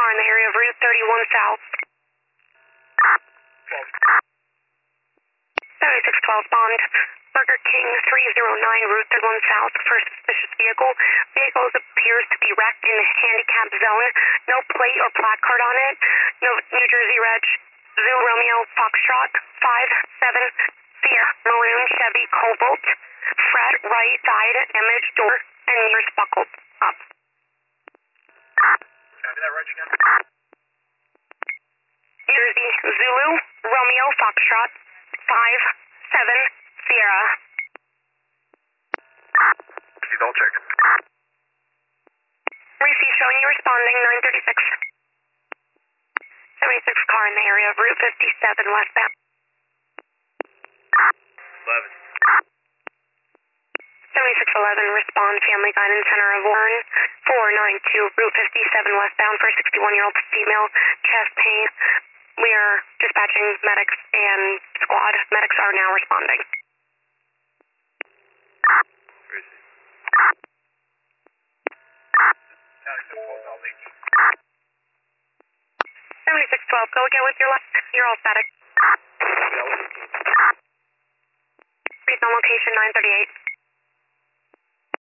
car in the area of Route 31 South. 7612 Bond. Burger King 309 Route 31 South for suspicious vehicle. Vehicle appears to be wrecked in the handicap zone. No plate or placard on it. No New Jersey reg. Zulu Romeo Foxtrot 57 Sierra Maroon Chevy Cobalt. Fret right side damage door and mirrors buckled up. Copy that, Reg again. Jersey Zulu Romeo Foxtrot 57 Sierra. Seatbelt check. Receive showing you responding 936. 76 car in the area of Route 57 westbound. 11. 7611 respond Family Guidance Center of Warren 492 Route 57 westbound for 61-year-old female chest pain. We are dispatching medics and squad. Medics are now responding. Where is it? County 7612, go again with your left. You're all static. Reason on location 938.